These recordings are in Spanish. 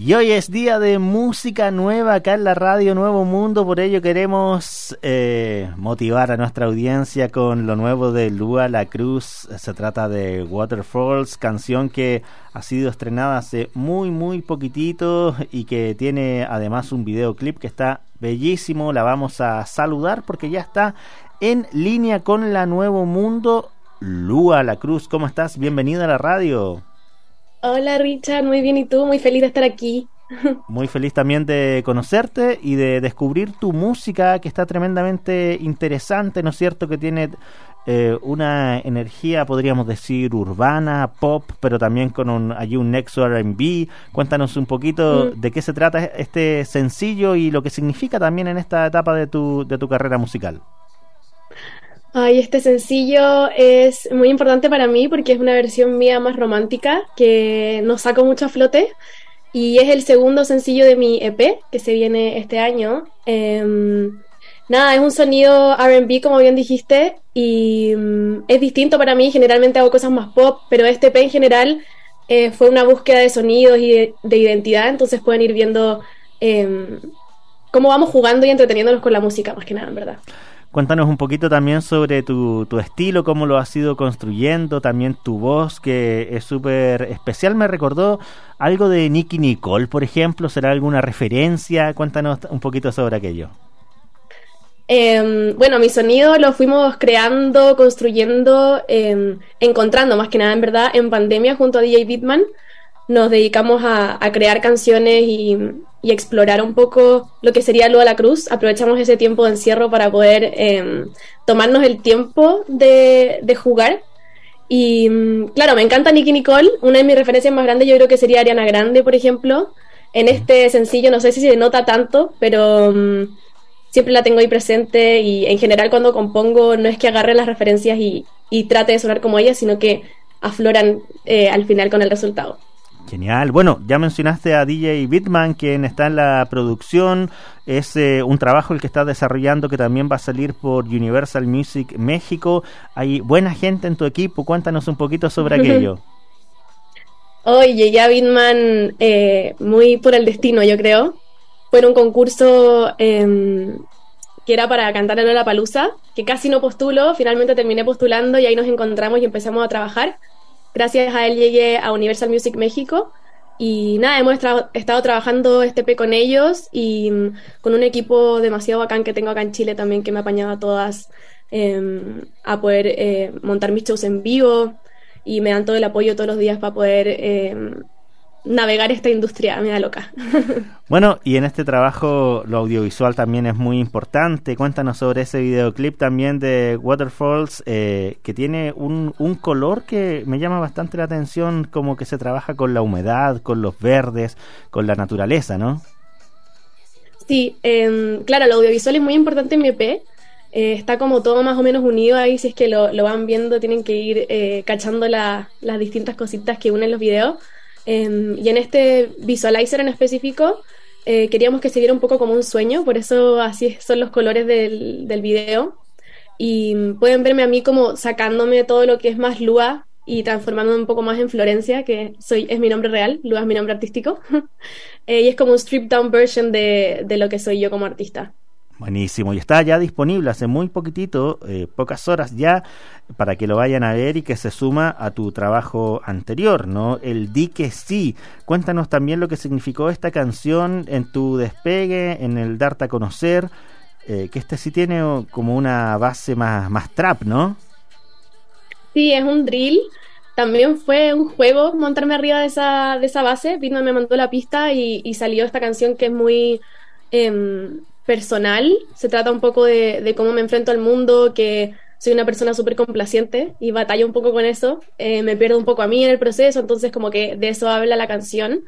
Y hoy es día de música nueva acá en la radio Nuevo Mundo, por ello queremos motivar a nuestra audiencia con lo nuevo de Lua La Cruz. Se trata de Waterfalls, canción que ha sido estrenada hace muy poquitito y que tiene además un videoclip que está bellísimo. La vamos a saludar porque ya está en línea con la Nuevo Mundo. Lua La Cruz, ¿cómo estás? Bienvenida a la radio. Hola Richard, muy bien, ¿y tú? Muy feliz de estar aquí. Muy feliz también de conocerte y de descubrir tu música, que está tremendamente interesante, ¿no es cierto? Que tiene una energía, podríamos decir, urbana, pop, pero también con allí un nexo R&B. Cuéntanos un poquito de qué se trata este sencillo y lo que significa también en esta etapa de tu carrera musical. Ay, este sencillo es muy importante para mí porque es una versión mía más romántica que no saco mucho a flote y es el segundo sencillo de mi EP que se viene este año. Nada, es un sonido R&B como bien dijiste y es distinto para mí, generalmente hago cosas más pop, pero este EP en general fue una búsqueda de sonidos y de identidad, entonces pueden ir viendo cómo vamos jugando y entreteniéndonos con la música más que nada, en verdad. Cuéntanos un poquito también sobre tu estilo, cómo lo has ido construyendo, también tu voz, que es súper especial. Me recordó algo de Nicki Nicole, por ejemplo. ¿Será alguna referencia? Cuéntanos un poquito sobre aquello. Bueno, mi sonido lo fuimos creando, construyendo, encontrando más que nada, en verdad, en pandemia junto a DJ Bitman. Nos dedicamos a crear canciones y explorar un poco lo que sería Lua La Cruz. Aprovechamos ese tiempo de encierro para poder tomarnos el tiempo de jugar. Y claro, me encanta Nicki Nicole. Una de mis referencias más grandes yo creo que sería Ariana Grande, por ejemplo. En este sencillo no sé si se nota tanto, pero siempre la tengo ahí presente y en general cuando compongo no es que agarre las referencias y trate de sonar como ella, sino que afloran al final con el resultado. Genial. Bueno, ya mencionaste a DJ Bitman, quien está en la producción. Es un trabajo el que estás desarrollando que también va a salir por Universal Music México. Hay buena gente en tu equipo. Cuéntanos un poquito sobre aquello. Hoy llegué a Bitman muy por el destino, yo creo. Fue en un concurso que era para cantar en Lollapalooza, que casi no postulo. Finalmente terminé postulando y ahí nos encontramos y empezamos a trabajar. Gracias a él llegué a Universal Music México y nada, hemos estado trabajando este EP con ellos y con un equipo demasiado bacán que tengo acá en Chile también que me ha apañado a todas a poder montar mis shows en vivo y me dan todo el apoyo todos los días para poder navegar esta industria media loca. Bueno, y en este trabajo lo audiovisual también es muy importante. Cuéntanos sobre ese videoclip también de Waterfalls, que tiene un color que me llama bastante la atención, como que se trabaja con la humedad, con los verdes, con la naturaleza, ¿no? Sí, claro, el audiovisual es muy importante en mi EP. Está como todo más o menos unido ahí, si es que lo van viendo, tienen que ir cachando las distintas cositas que unen los videos. Y en este visualizer en específico queríamos que se viera un poco como un sueño, por eso así son los colores del video y pueden verme a mí como sacándome todo lo que es más Lua y transformándome un poco más en Florencia, que es mi nombre real, Lua es mi nombre artístico y es como un stripped down version de lo que soy yo como artista. Buenísimo, y está ya disponible hace muy poquitito, pocas horas ya, para que lo vayan a ver y que se suma a tu trabajo anterior, ¿no? El Di Que Sí. Cuéntanos también lo que significó esta canción en tu despegue, en el darte a conocer, que este sí tiene como una base más trap, ¿no? Sí, es un drill. También fue un juego montarme arriba de esa base. Vino, me mandó la pista y salió esta canción que es muy personal. Se trata un poco de cómo me enfrento al mundo, que soy una persona súper complaciente y batallo un poco con eso. Me pierdo un poco a mí en el proceso, entonces como que de eso habla la canción.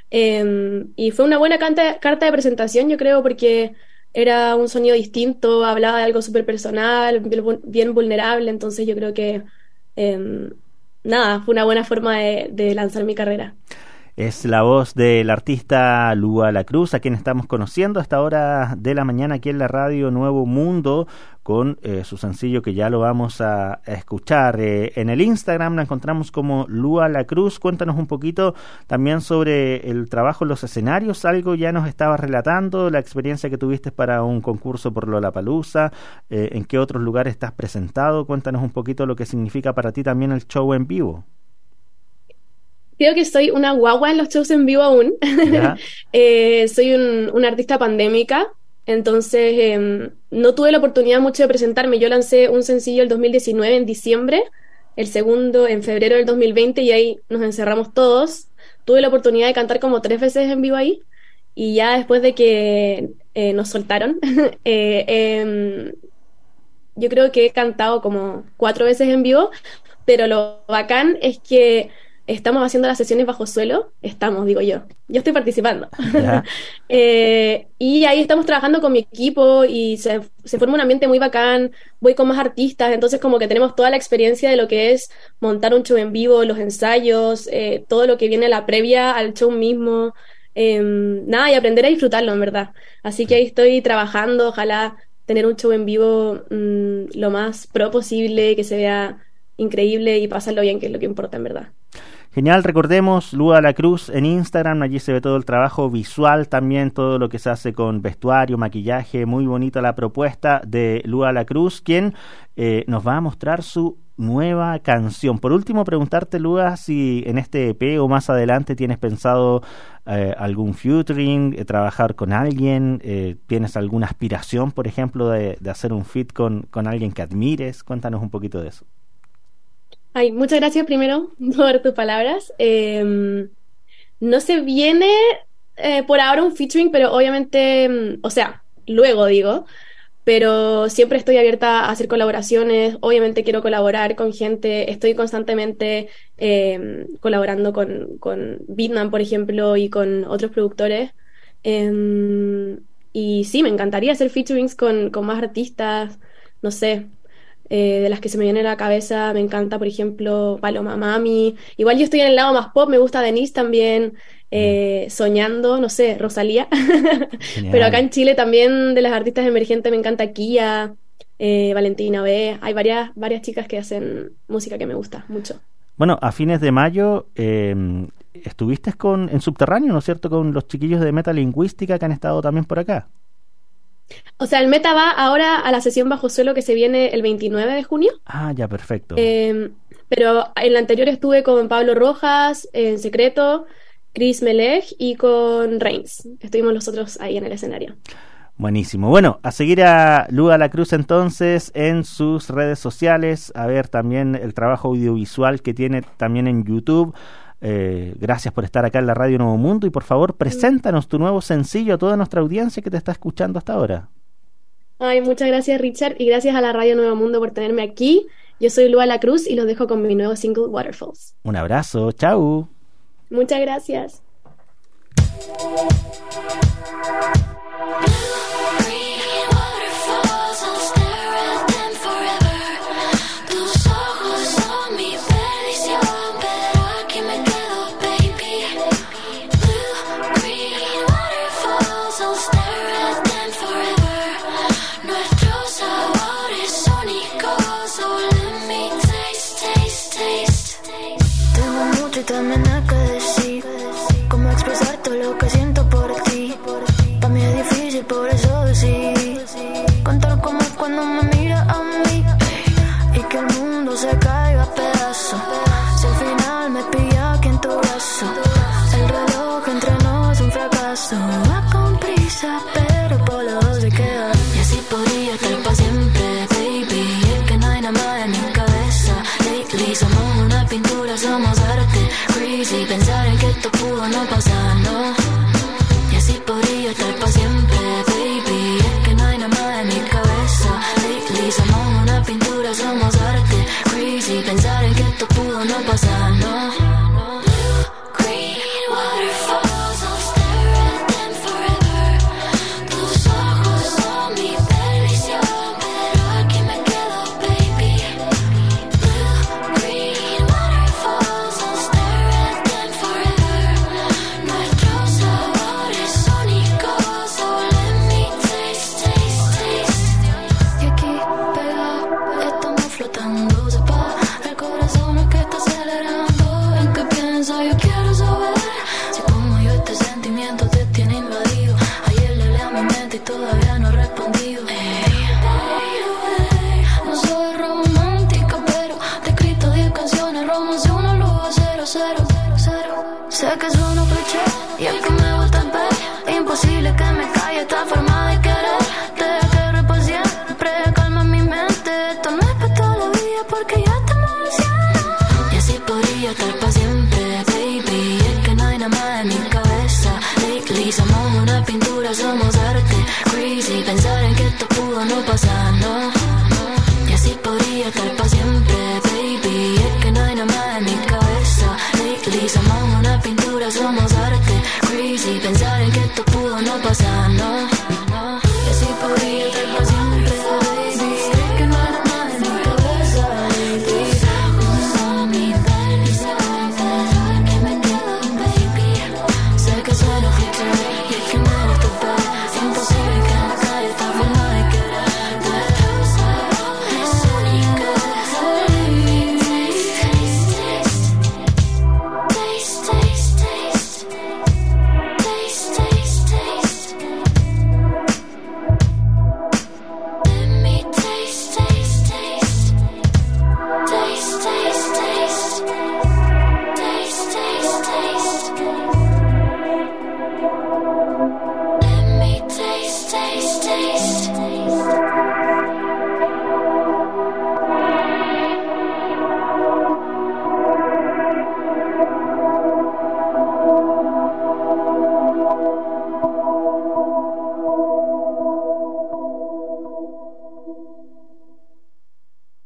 Y fue una buena carta de presentación, yo creo, porque era un sonido distinto, hablaba de algo súper personal, bien vulnerable, entonces yo creo que nada, fue una buena forma de lanzar mi carrera. Es la voz del artista Lua La Cruz, a quien estamos conociendo a esta hora de la mañana aquí en la radio Nuevo Mundo, con su sencillo que ya lo vamos a escuchar. En el Instagram la encontramos como Lua La Cruz. Cuéntanos un poquito también sobre el trabajo en los escenarios. Algo ya nos estabas relatando, la experiencia que tuviste para un concurso por Lollapalooza, en qué otros lugares estás presentado. Cuéntanos un poquito lo que significa para ti también el show en vivo. Creo que soy una guagua en los shows en vivo aún. Soy una artista pandémica, entonces no tuve la oportunidad mucho de presentarme. Yo lancé un sencillo el 2019 en diciembre, el segundo en febrero del 2020 y ahí nos encerramos todos. Tuve la oportunidad de cantar como 3 veces en vivo ahí y ya después de que nos soltaron, yo creo que he cantado como 4 veces en vivo, pero lo bacán es que estamos haciendo las sesiones bajo suelo. Digo yo estoy participando. Y ahí estamos trabajando con mi equipo y se forma un ambiente muy bacán. Voy con más artistas, entonces como que tenemos toda la experiencia de lo que es montar un show en vivo, los ensayos, todo lo que viene a la previa al show mismo, y aprender a disfrutarlo, en verdad. Así que ahí estoy trabajando, ojalá tener un show en vivo lo más pro posible, que se vea increíble y pasarlo bien, que es lo que importa, en verdad. Genial, recordemos Lua La Cruz en Instagram, allí se ve todo el trabajo visual, también todo lo que se hace con vestuario, maquillaje, muy bonita la propuesta de Lua La Cruz, quien nos va a mostrar su nueva canción. Por último, preguntarte, Lua, si en este EP o más adelante tienes pensado algún featuring, trabajar con alguien, tienes alguna aspiración, por ejemplo, de hacer un feat con alguien que admires. Cuéntanos un poquito de eso. Ay, muchas gracias primero por tus palabras. No se viene por ahora un featuring, pero obviamente, luego digo, pero siempre estoy abierta a hacer colaboraciones. Obviamente quiero colaborar con gente, estoy constantemente colaborando con Beatman, por ejemplo, y con otros productores. Y sí, me encantaría hacer featurings con más artistas, no sé. De las que se me viene a la cabeza, me encanta, por ejemplo, Paloma Mami. Igual yo estoy en el lado más pop, me gusta Denise también, Soñando, no sé, Rosalía. Pero acá en Chile también de las artistas emergentes me encanta Kia, Valentina B. Hay varias chicas que hacen música que me gusta mucho. Bueno, a fines de mayo estuviste en Subterráneo, ¿no es cierto?, con los chiquillos de Metalingüística que han estado también por acá. O sea, el Meta va ahora a la sesión bajo suelo que se viene el 29 de junio. Ah, ya, perfecto. Pero en la anterior estuve con Pablo Rojas, en Secreto, Chris Melech y con Reigns. Estuvimos los otros ahí en el escenario. Buenísimo. Bueno, a seguir a Lua La Cruz entonces en sus redes sociales, a ver también el trabajo audiovisual que tiene también en YouTube. Gracias por estar acá en la Radio Nuevo Mundo y por favor preséntanos tu nuevo sencillo a toda nuestra audiencia que te está escuchando hasta ahora. Ay, muchas gracias, Richard, y gracias a la Radio Nuevo Mundo por tenerme aquí. Yo soy Lua La Cruz y los dejo con mi nuevo single Waterfalls. Un abrazo, chau. Muchas gracias. También hay que decir cómo expresar todo lo que siento por ti. Para mí es difícil, por eso decidí contar cómo es cuando me mira a mí y que el mundo se caiga a pedazos. Si al final me pilla aquí en tu brazo, el reloj entre nos es un fracaso. Va con prisa, pero por los dos se queda. Y así podría estar para siempre, baby. Es que no hay nada más en mi cabeza. Lately somos una pintura, somos arte. Crazy pensar en que esto pudo no pasar, no. Y así podría estar para siempre, baby. Es que no hay nada más en mi cabeza. Lately somos una pintura, somos arte. Crazy pensar en que esto pudo no pasar, no. Sé que sueno cliché y es que me gusta el ver. Imposible que me calle esta forma de querer. Te quiero por siempre, calma mi mente. Esto no es para toda la vida porque ya estamos al cielo. Y así podría estar para siempre, baby. Es que no hay nada más en mi cabeza. Lately somos una pintura, somos arte. Crazy pensar en que esto pudo no pasar, no. Y así podría estar para siempre, baby. Es que no hay nada más en mi cabeza. Lately somos una pintura, somos arte. Crazy pensar en que esto pudo no pasar, no.